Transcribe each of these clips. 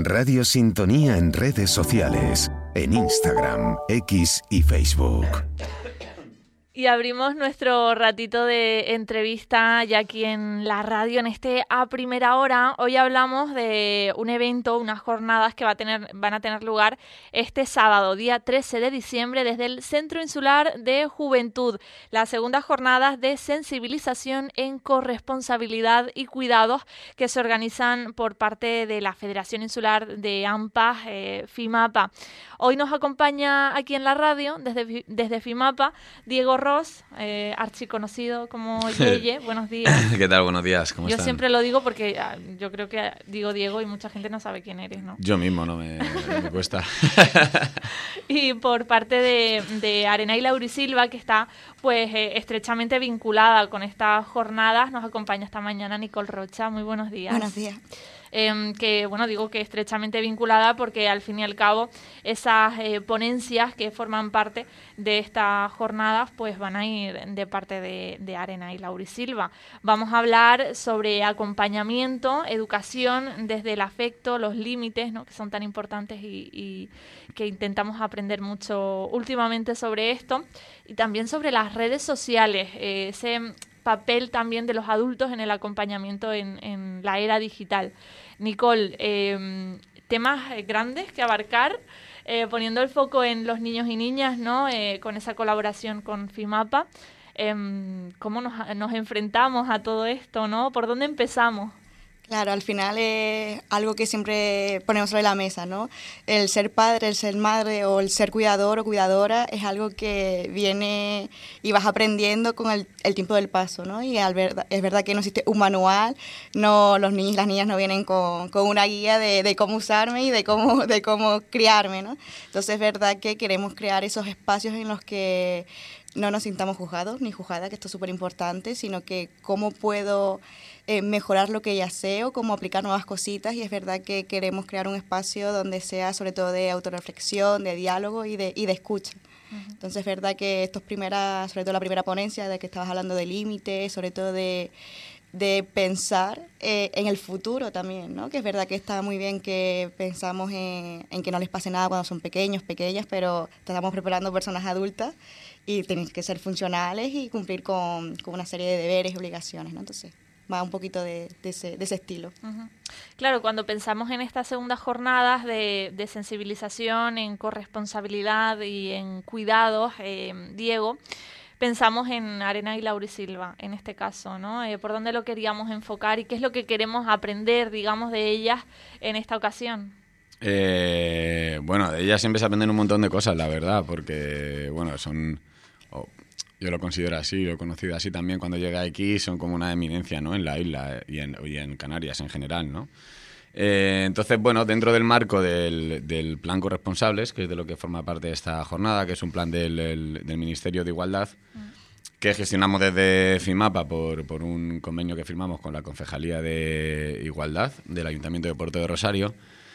Radio Sintonía en redes sociales, en Instagram, X y Facebook. Y abrimos nuestro ratito de entrevista ya aquí en la radio, en este A Primera Hora. Hoy hablamos de un evento, unas jornadas que van a tener lugar este sábado, día 13 de diciembre, desde el Centro Insular de Juventud. Las segundas jornadas de sensibilización en corresponsabilidad y cuidados que se organizan por parte de la Federación Insular de AMPA, FIMAPA. Hoy nos acompaña aquí en la radio, desde FIMAPA, Diego Ross, archiconocido como Yeye. Buenos días. ¿Qué tal? Buenos días. ¿Cómo Yo están? siempre lo digo porque yo creo que digo Diego y mucha gente no sabe quién eres, ¿no? Yo mismo, no me cuesta. Y por parte de Arenay Laurisilva, que está pues estrechamente vinculada con estas jornadas, nos acompaña esta mañana Nicole Rocha. Muy buenos días. Buenos días. Que bueno, digo que estrechamente vinculada porque al fin y al cabo esas ponencias que forman parte de estas jornadas pues van a ir de parte de Arenay Laurisilva. Vamos a hablar sobre acompañamiento, educación desde el afecto, los límites, ¿no?, que son tan importantes y que intentamos aprender mucho últimamente sobre esto, y también sobre las redes sociales, ese papel también de los adultos en el acompañamiento en la era digital. Nicole, temas grandes que abarcar, poniendo el foco en los niños y niñas, ¿no? Con esa colaboración con FIMAPA. ¿Cómo nos enfrentamos a todo esto, ¿no? ¿Por dónde empezamos? Claro, al final es algo que siempre ponemos sobre la mesa, ¿no? El ser padre, el ser madre o el ser cuidador o cuidadora es algo que viene y vas aprendiendo con el tiempo del paso, ¿no? Y es verdad que no existe un manual, no, los niños y las niñas no vienen con una guía de cómo usarme y de cómo criarme, ¿no? Entonces es verdad que queremos crear esos espacios en los que no nos sintamos juzgados ni juzgadas, que esto es súper importante, sino que cómo puedo mejorar lo que ya sé o cómo aplicar nuevas cositas, y es verdad que queremos crear un espacio donde sea sobre todo de autorreflexión, de diálogo y de escucha. Uh-huh. Entonces es verdad que sobre todo la primera ponencia de que estabas hablando de límites, sobre todo de pensar en el futuro también, ¿no? Que es verdad que está muy bien que pensamos en que no les pase nada cuando son pequeños, pequeñas, pero estamos preparando personas adultas y tienen que ser funcionales y cumplir con una serie de deberes y obligaciones, ¿no? Entonces va un poquito de ese estilo. Uh-huh. Claro, cuando pensamos en estas segundas jornadas de sensibilización, en corresponsabilidad y en cuidados, Diego, pensamos en Arenay Laurisilva, en este caso, ¿no? ¿Por dónde lo queríamos enfocar y qué es lo que queremos aprender, digamos, de ellas en esta ocasión? Bueno, de ellas siempre se aprenden un montón de cosas, la verdad, porque, bueno, yo lo considero así, lo he conocido así también cuando llegué aquí, son como una eminencia, ¿no?, en la isla y en Canarias en general, ¿no? Entonces, bueno, dentro del marco del plan Corresponsables, que es de lo que forma parte de esta jornada, que es un plan del Ministerio de Igualdad, que gestionamos desde FIMAPA por un convenio que firmamos con la Concejalía de Igualdad del Ayuntamiento de Puerto de Rosario.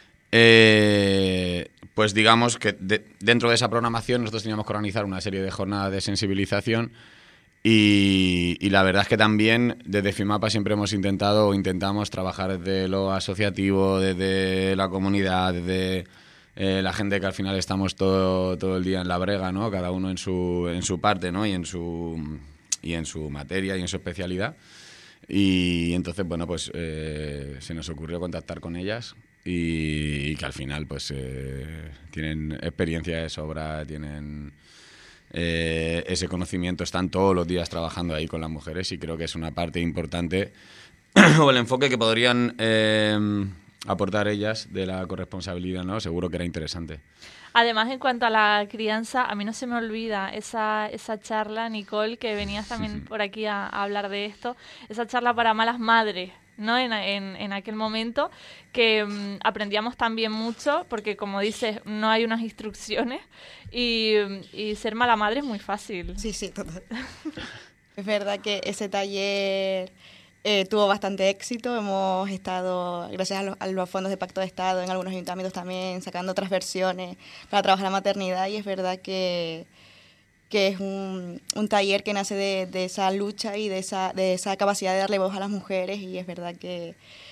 Pues digamos que dentro de esa programación nosotros teníamos que organizar una serie de jornadas de sensibilización y la verdad es que también desde FIMAPA siempre intentamos trabajar desde lo asociativo, desde la comunidad, desde la gente que al final estamos todo el día en la brega, ¿no? Cada uno en su parte, ¿no? y en su materia y en su especialidad. Y entonces, bueno, pues se nos ocurrió contactar con ellas y que al final pues tienen experiencia de sobra, tienen ese conocimiento, están todos los días trabajando ahí con las mujeres y creo que es una parte importante o el enfoque que podrían aportar ellas de la corresponsabilidad, ¿no? Seguro que era interesante. Además, en cuanto a la crianza, a mí no se me olvida esa charla, Nicole, que venías también por aquí a hablar de esto, esa charla para malas madres, ¿no? En aquel momento, que aprendíamos también mucho, porque como dices, no hay unas instrucciones y ser mala madre es muy fácil. Sí, total. Es verdad que ese taller tuvo bastante éxito. Hemos estado, gracias a los fondos de Pacto de Estado, en algunos ayuntamientos también sacando otras versiones para trabajar la maternidad, y es verdad que es un taller que nace de esa lucha y de esa capacidad de darle voz a las mujeres, y es verdad que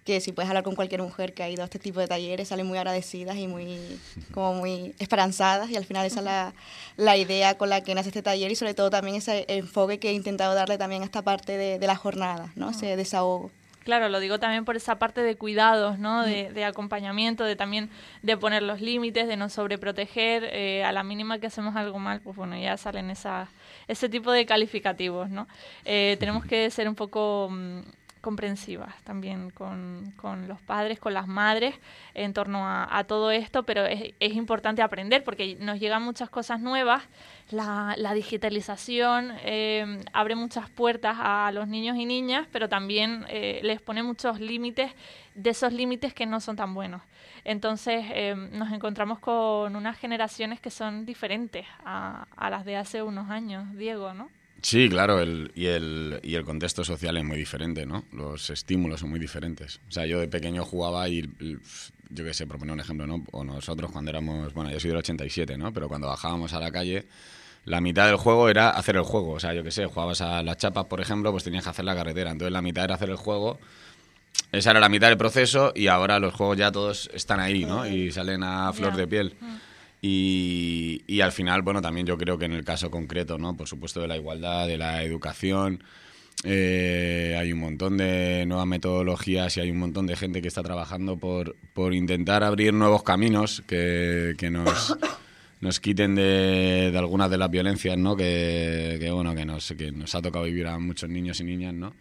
que si puedes hablar con cualquier mujer que ha ido a este tipo de talleres, salen muy agradecidas y muy esperanzadas, y al final esa es la idea con la que nace este taller, y sobre todo también ese enfoque que he intentado darle también a esta parte de la jornada, ¿no? Ese desahogo. Claro, lo digo también por esa parte de cuidados, ¿no? De acompañamiento, de también de poner los límites, de no sobreproteger. A la mínima que hacemos algo mal, pues bueno, ya salen ese tipo de calificativos, ¿no? Tenemos que ser un poco comprensivas también con los padres, con las madres en torno a todo esto, pero es importante aprender porque nos llegan muchas cosas nuevas. La digitalización abre muchas puertas a los niños y niñas, pero también les pone muchos límites, de esos límites que no son tan buenos. Entonces nos encontramos con unas generaciones que son diferentes a las de hace unos años, Diego, ¿no? Sí, claro, y el contexto social es muy diferente, ¿no? Los estímulos son muy diferentes. O sea, yo de pequeño jugaba y yo qué sé, por poner un ejemplo, ¿no? O nosotros cuando éramos, bueno, yo soy del 87, ¿no? Pero cuando bajábamos a la calle, la mitad del juego era hacer el juego. O sea, yo qué sé, jugabas a las chapas, por ejemplo, pues tenías que hacer la carretera. Entonces la mitad era hacer el juego. Esa era la mitad del proceso y ahora los juegos ya todos están ahí, ¿no? Y salen a flor de piel. Y al final, bueno, también yo creo que en el caso concreto, ¿no? Por supuesto, de la igualdad, de la educación, hay un montón de nuevas metodologías y hay un montón de gente que está trabajando por intentar abrir nuevos caminos que nos quiten de algunas de las violencias, ¿no? Que nos ha tocado vivir a muchos niños y niñas, ¿no?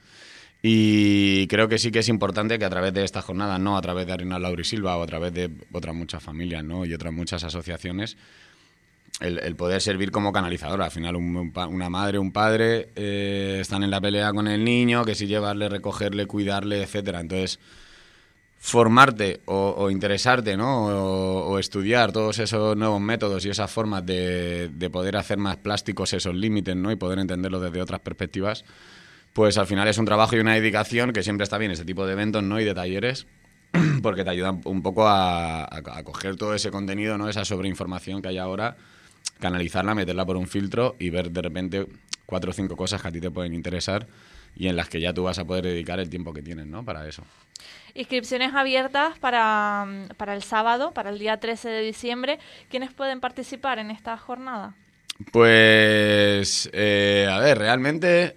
Y creo que sí que es importante que a través de esta jornada, no a través de Arenal Laurisilva o a través de otras muchas familias, ¿no? Y otras muchas asociaciones, el poder servir como canalizador. Al final una madre, un padre están en la pelea con el niño, que si llevarle, recogerle, cuidarle, etcétera. Entonces, formarte o interesarte, ¿no? O estudiar todos esos nuevos métodos y esas formas de poder hacer más plásticos esos límites, ¿no? Y poder entenderlo desde otras perspectivas, pues al final es un trabajo y una dedicación que siempre está bien este tipo de eventos, ¿no? Y de talleres, porque te ayudan un poco a coger todo ese contenido, ¿no? Esa sobreinformación que hay ahora, canalizarla, meterla por un filtro y ver de repente 4 o 5 cosas que a ti te pueden interesar y en las que ya tú vas a poder dedicar el tiempo que tienes, ¿no? Para eso. Inscripciones abiertas para el sábado, para el día 13 de diciembre. ¿Quiénes pueden participar en esta jornada? Pues, a ver, realmente...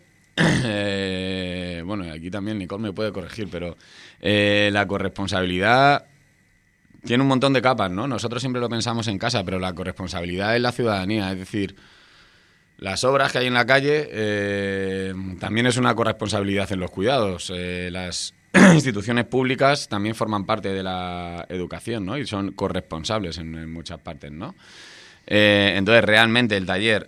bueno, aquí también Nicole me puede corregir, pero la corresponsabilidad tiene un montón de capas, ¿no? Nosotros siempre lo pensamos en casa, pero la corresponsabilidad es la ciudadanía, es decir, las obras que hay en la calle también es una corresponsabilidad en los cuidados. Las instituciones públicas también forman parte de la educación, ¿no? Y son corresponsables en muchas partes, ¿no? Entonces realmente el taller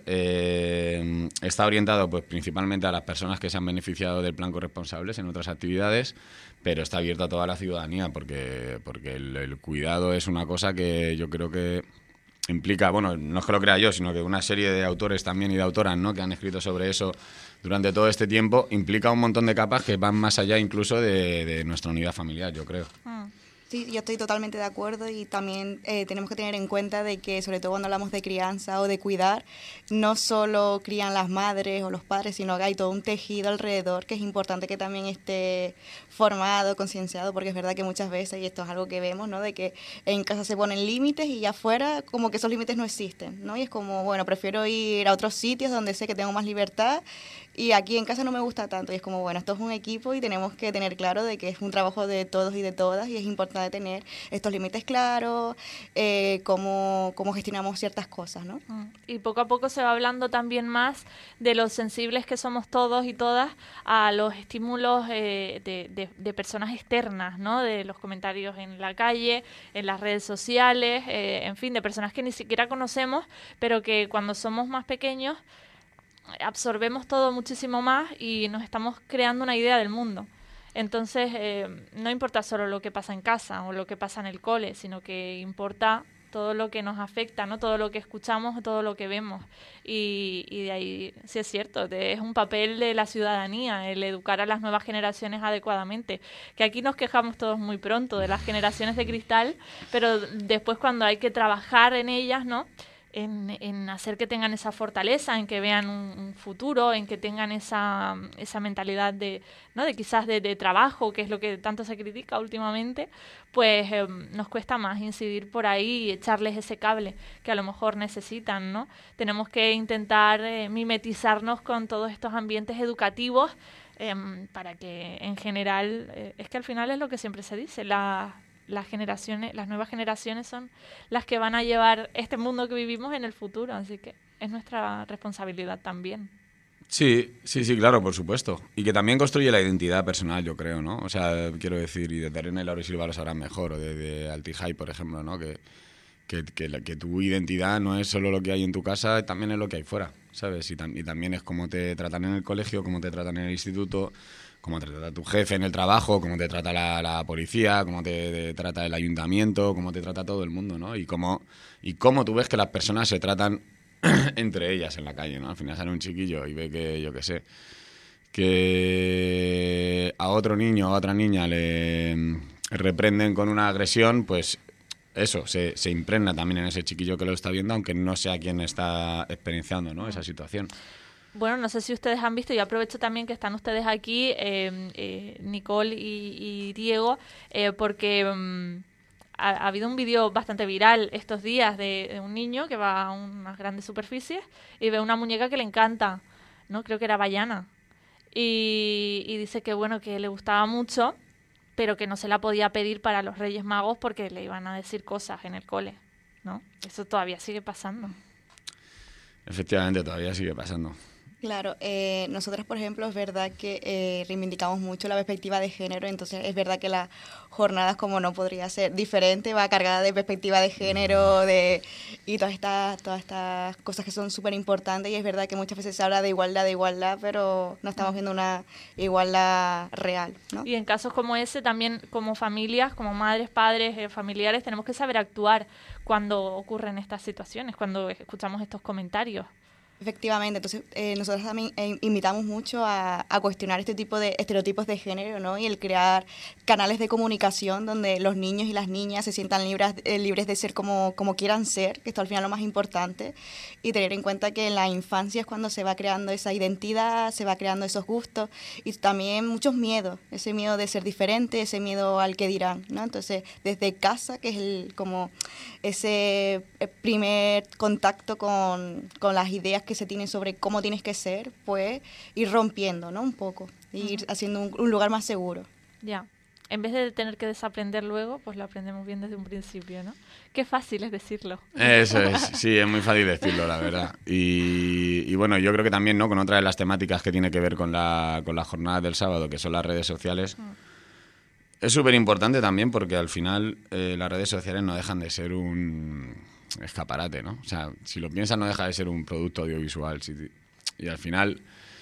está orientado pues principalmente a las personas que se han beneficiado del plan corresponsables en otras actividades, pero está abierto a toda la ciudadanía porque el cuidado es una cosa que yo creo que implica, bueno, no es que lo crea yo, sino que una serie de autores también y de autoras, ¿no? Que han escrito sobre eso durante todo este tiempo, implica un montón de capas que van más allá incluso de nuestra unidad familiar, yo creo. Sí, yo estoy totalmente de acuerdo y también tenemos que tener en cuenta de que, sobre todo cuando hablamos de crianza o de cuidar, no solo crían las madres o los padres, sino que hay todo un tejido alrededor que es importante que también esté formado, concienciado, porque es verdad que muchas veces, y esto es algo que vemos, ¿no? De que en casa se ponen límites y afuera como que esos límites no existen, ¿no? Y es como, bueno, prefiero ir a otros sitios donde sé que tengo más libertad y aquí en casa no me gusta tanto. Y es como, bueno, esto es un equipo y tenemos que tener claro de que es un trabajo de todos y de todas y es importante tener estos límites claros, cómo gestionamos ciertas cosas, ¿no? Y poco a poco se va hablando también más de lo sensibles que somos todos y todas a los estímulos de personas externas, ¿no? De los comentarios en la calle, en las redes sociales, en fin, de personas que ni siquiera conocemos, pero que cuando somos más pequeños absorbemos todo muchísimo más y nos estamos creando una idea del mundo. Entonces, no importa solo lo que pasa en casa o lo que pasa en el cole, sino que importa todo lo que nos afecta, ¿no? Todo lo que escuchamos, todo lo que vemos. Y de ahí, sí es cierto, es un papel de la ciudadanía, el educar a las nuevas generaciones adecuadamente. Que aquí nos quejamos todos muy pronto de las generaciones de cristal, pero después cuando hay que trabajar en ellas, ¿no? en hacer que tengan esa fortaleza, en que vean un futuro, en que tengan esa mentalidad de, ¿no? de quizás de trabajo, que es lo que tanto se critica últimamente, pues nos cuesta más incidir por ahí y echarles ese cable que a lo mejor necesitan, ¿no? Tenemos que intentar mimetizarnos con todos estos ambientes educativos para que en general, es que al final es lo que siempre se dice, las nuevas generaciones son las que van a llevar este mundo que vivimos en el futuro, así que es nuestra responsabilidad también. Sí, claro, por supuesto. Y que también construye la identidad personal, yo creo, ¿no? O sea, quiero decir, y de Terena y Lauro y Silva lo sabrán mejor, o de Altijay, por ejemplo, ¿no? Que tu identidad no es solo lo que hay en tu casa, también es lo que hay fuera, ¿sabes? Y también es cómo te tratan en el colegio, cómo te tratan en el instituto, cómo te trata tu jefe en el trabajo, cómo te trata la policía, cómo te trata el ayuntamiento, cómo te trata todo el mundo, ¿no? Y cómo tú ves que las personas se tratan entre ellas en la calle, ¿no? Al final sale un chiquillo y ve que, yo qué sé, que a otro niño o a otra niña le reprenden con una agresión, pues eso se impregna también en ese chiquillo que lo está viendo, aunque no sea quien está experienciando, ¿no? esa situación. Bueno, no sé si ustedes han visto, y aprovecho también que están ustedes aquí, Nicole y Diego, porque ha habido un vídeo bastante viral estos días de un niño que va a unas grandes superficies y ve una muñeca que le encanta, ¿no? Creo que era Bayana. Y dice que, bueno, que le gustaba mucho, pero que no se la podía pedir para los Reyes Magos porque le iban a decir cosas en el cole, ¿no? Eso todavía sigue pasando. Efectivamente, todavía sigue pasando. Claro, nosotras, por ejemplo, es verdad que reivindicamos mucho la perspectiva de género, entonces es verdad que las jornadas, como no podría ser diferente, va cargada de perspectiva de género y todas estas cosas que son súper importantes, y es verdad que muchas veces se habla de igualdad, pero no estamos viendo una igualdad real, ¿no? Y en casos como ese, también como familias, como madres, padres, familiares, tenemos que saber actuar cuando ocurren estas situaciones, cuando escuchamos estos comentarios. Efectivamente, entonces nosotros también invitamos mucho a cuestionar este tipo de estereotipos de género, ¿no? Y el crear canales de comunicación donde los niños y las niñas se sientan libres de ser como quieran ser, que esto al final es lo más importante, y tener en cuenta que en la infancia es cuando se va creando esa identidad, se va creando esos gustos y también muchos miedos, ese miedo de ser diferente, ese miedo al que dirán, ¿no? Entonces, desde casa, que es como ese primer contacto con las ideas que se tienen sobre cómo tienes que ser, pues ir rompiendo, ¿no? Un poco, ir haciendo un lugar más seguro. Ya. En vez de tener que desaprender luego, pues lo aprendemos bien desde un principio, ¿no? Qué fácil es decirlo. Eso es, sí, es muy fácil decirlo, la verdad. Y bueno, yo creo que también, ¿no? Con otra de las temáticas que tiene que ver con la jornada del sábado, que son las redes sociales, es súper importante también porque al final las redes sociales no dejan de ser un escaparate, ¿no? O sea, si lo piensas, no deja de ser un producto audiovisual. Y al final,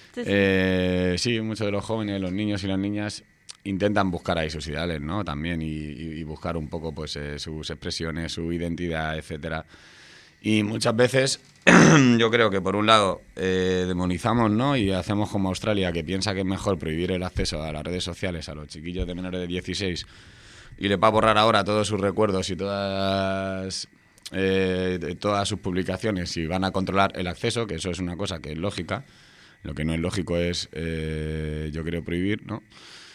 sí, muchos de los jóvenes, los niños y las niñas intentan buscar ahí sus ideales, ¿no? También y buscar un poco pues sus expresiones, su identidad, etcétera. Y muchas veces yo creo que por un lado demonizamos, ¿no? Y hacemos como Australia, que piensa que es mejor prohibir el acceso a las redes sociales a los chiquillos de menores de 16 y les va a borrar ahora todos sus recuerdos y todas sus publicaciones y van a controlar el acceso, que eso es una cosa que es lógica. Lo que no es lógico es, yo creo, prohibir, ¿no?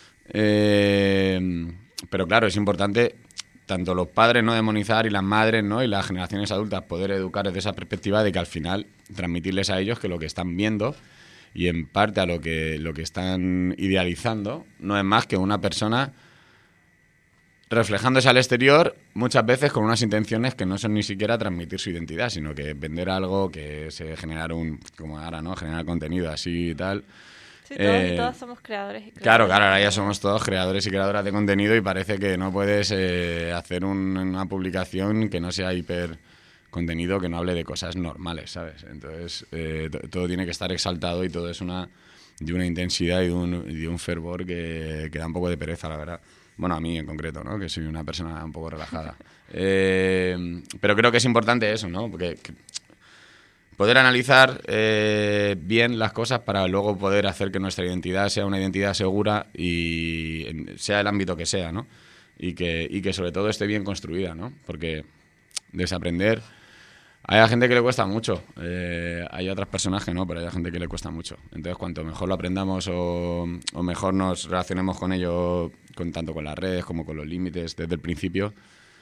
Pero claro, es importante tanto los padres no demonizar y las madres, ¿no? Y las generaciones adultas poder educar desde esa perspectiva de que al final transmitirles a ellos que lo que están viendo y en parte a lo que están idealizando no es más que una persona reflejándose al exterior muchas veces con unas intenciones que no son ni siquiera transmitir su identidad, sino que vender algo, que es generar como ahora, ¿no? Generar contenido así y tal. Sí, todos y todas somos creadores y creadoras. Claro, ahora ya somos todos creadores y creadoras de contenido y parece que no puedes hacer una publicación que no sea hiper contenido, que no hable de cosas normales, ¿sabes? Entonces, todo tiene que estar exaltado y todo es de una intensidad y de un fervor que da un poco de pereza, la verdad. Bueno, a mí en concreto, ¿no? Que soy una persona un poco relajada. Pero creo que es importante eso, ¿no? Porque poder analizar bien las cosas para luego poder hacer que nuestra identidad sea una identidad segura y sea el ámbito que sea, ¿no? Y que sobre todo esté bien construida, ¿no? Porque desaprender Hay gente que le cuesta mucho, hay otras personas que no, pero hay gente que le cuesta mucho. Entonces, cuanto mejor lo aprendamos o mejor nos relacionemos con ello, tanto con las redes como con los límites desde el principio,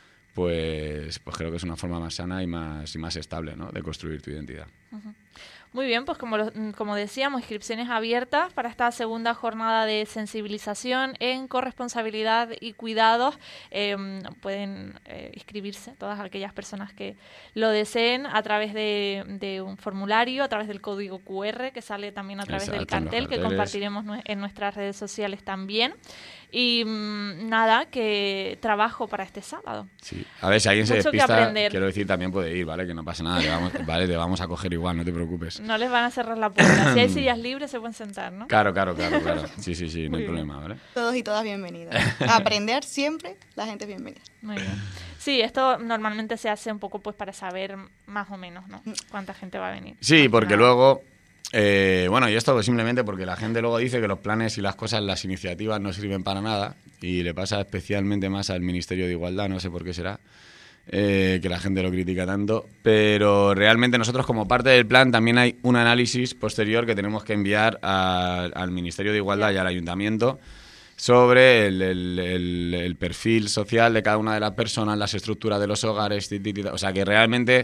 pues creo que es una forma más sana y más estable, ¿no?, de construir tu identidad. Uh-huh. Muy bien, pues como decíamos, inscripciones abiertas para esta segunda jornada de sensibilización en corresponsabilidad y cuidados. Pueden inscribirse todas aquellas personas que lo deseen a través de un formulario, a través del código QR que sale también a través del cartel que compartiremos en nuestras redes sociales también. Y nada, que trabajo para este sábado. Sí. A ver, si alguien se Mucho despista, quiero decir, también puede ir, ¿vale? Que no pasa nada, te vamos a coger igual, no te preocupes. No les van a cerrar la puerta. Si hay sillas libres se pueden sentar, ¿no? Claro. Sí, no hay problema, ¿vale? Todos y todas bienvenidos. A aprender siempre, la gente es bienvenida. Muy bien. Sí, esto normalmente se hace un poco pues para saber más o menos, ¿no?, cuánta gente va a venir. Sí, porque luego... y esto simplemente porque la gente luego dice que los planes y las cosas, las iniciativas no sirven para nada, y le pasa especialmente más al Ministerio de Igualdad, no sé por qué será, que la gente lo critica tanto, pero realmente nosotros como parte del plan también hay un análisis posterior que tenemos que enviar al Ministerio de Igualdad y al Ayuntamiento sobre el perfil social de cada una de las personas, las estructuras de los hogares, o sea que realmente...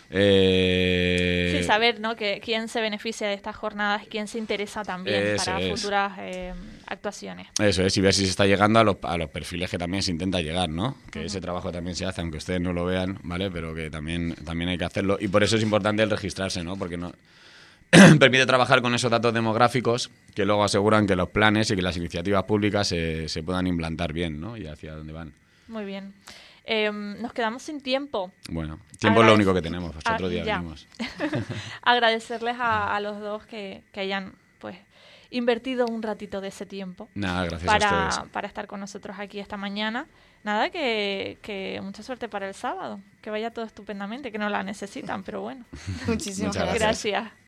Sí, saber, ¿no?, que quién se beneficia de estas jornadas, quién se interesa también para futuras actuaciones. Eso es, y ver si se está llegando a los perfiles que también se intenta llegar, ¿no? Que ese trabajo también se hace, aunque ustedes no lo vean, ¿vale? Pero que también hay que hacerlo, y por eso es importante el registrarse, ¿no? Porque no permite trabajar con esos datos demográficos que luego aseguran que los planes y que las iniciativas públicas se puedan implantar bien, ¿no? Y hacia dónde van. Muy bien. Nos quedamos sin tiempo. Bueno, tiempo es lo único que tenemos, pues otro día venimos. Agradecerles a los dos que hayan pues invertido un ratito de ese tiempo. Nada, gracias a ustedes. Para estar con nosotros aquí esta mañana. Nada, que mucha suerte para el sábado. Que vaya todo estupendamente, que no la necesitan, pero bueno. Muchísimas gracias.